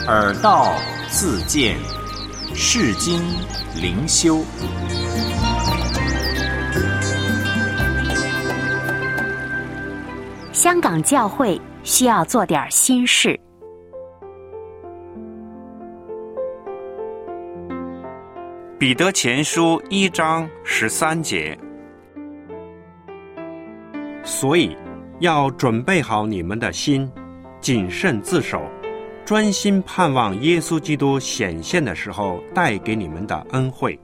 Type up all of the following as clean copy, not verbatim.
耳道自见，世经灵修。 香港教会需要做点新事。 彼得前书1章13节，所以要准备好你们的心，谨慎自守，专心盼望耶稣基督显现的时候带给你们的恩惠。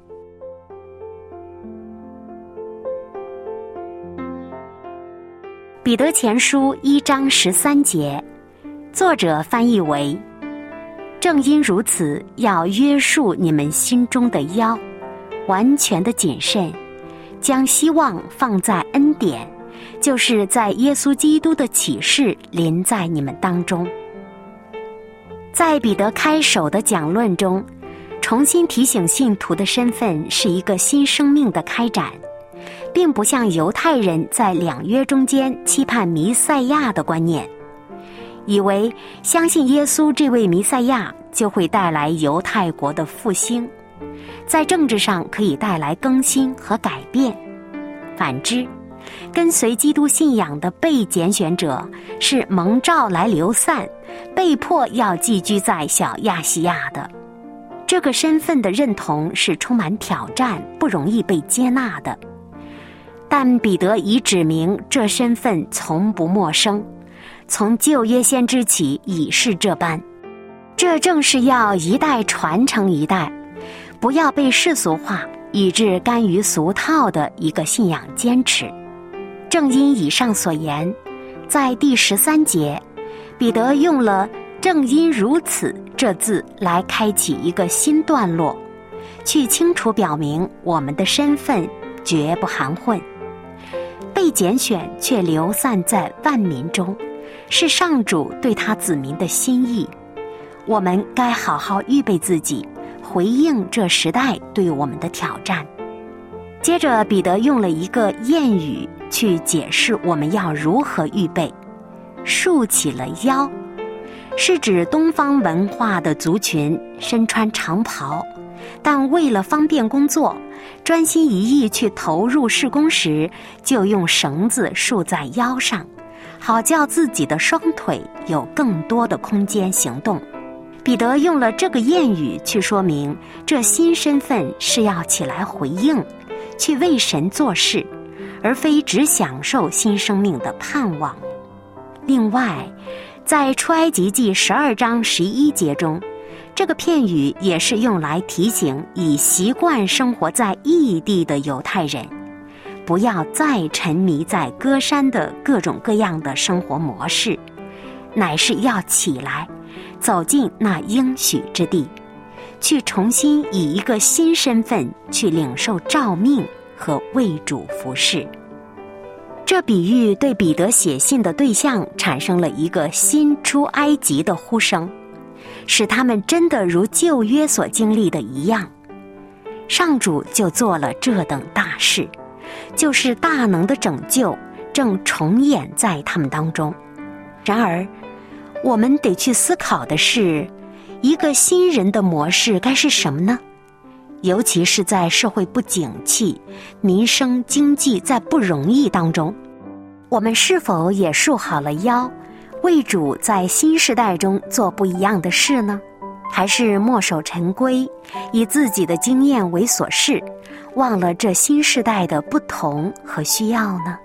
彼得前书1章13节，作者翻译为：正因如此，要约束你们心中的腰，完全的谨慎，将希望放在恩典，就是在耶稣基督的启示临在你们当中。在彼得开首的讲论中，重新提醒信徒的身份是一个新生命的开展，并不像犹太人在两约中间期盼弥赛亚的观念，以为相信耶稣这位弥赛亚就会带来犹太国的复兴，在政治上可以带来更新和改变。反之，跟随基督信仰的被拣选者是蒙召来流散，被迫要寄居在小亚细亚的。这个身份的认同是充满挑战，不容易被接纳的。但彼得已指明这身份从不陌生，从旧约先知起已是这般。这正是要一代传承一代，不要被世俗化以致甘于俗套的一个信仰坚持。正因以上所言，在第13节，彼得用了正因如此这字来开启一个新段落，去清楚表明我们的身份绝不含混。被拣选却流散在万民中，是上主对他子民的心意。我们该好好预备自己，回应这时代对我们的挑战。接着彼得用了一个谚语去解释我们要如何预备。竖起了腰，是指东方文化的族群身穿长袍，但为了方便工作，专心一意去投入事工时，就用绳子束在腰上，好叫自己的双腿有更多的空间行动。彼得用了这个谚语去说明，这新身份是要起来回应，去为神做事，而非只享受新生命的盼望。另外，在出埃及记12章11节中，这个片语也是用来提醒已习惯生活在异地的犹太人，不要再沉迷在歌山的各种各样的生活模式，乃是要起来，走进那应许之地，去重新以一个新身份去领受召命和为主服事。这比喻对彼得写信的对象产生了一个新出埃及的呼声，使他们真的如旧约所经历的一样。上主就做了这等大事，就是大能的拯救正重演在他们当中。然而我们得去思考的是，一个新人的模式该是什么呢？尤其是在社会不景气、民生经济在不容易当中，我们是否也束好了腰，为主在新时代中做不一样的事呢？还是墨守成规，以自己的经验为所适，忘了这新时代的不同和需要呢？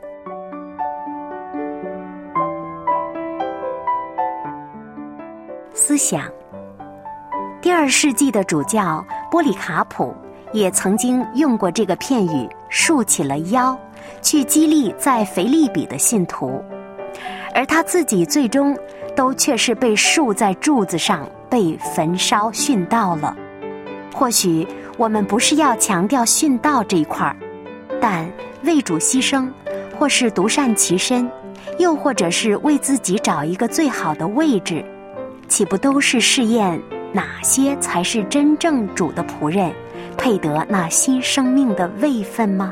思想。第2世纪的主教波里卡普也曾经用过这个片语竖起了腰，去激励在腓立比的信徒，而他自己最终都却是被竖在柱子上，被焚烧殉道了。或许我们不是要强调殉道这一块，但为主牺牲，或是独善其身，又或者是为自己找一个最好的位置，岂不都是试验哪些才是真正主的仆人，配得那新生命的位分吗？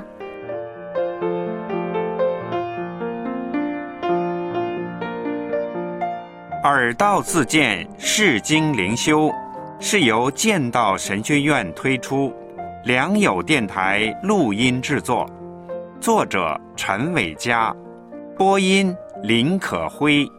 耳道自荐释经灵修是由剑道神学院推出，良友电台录音制作，作者陈伟嘉，播音林可辉。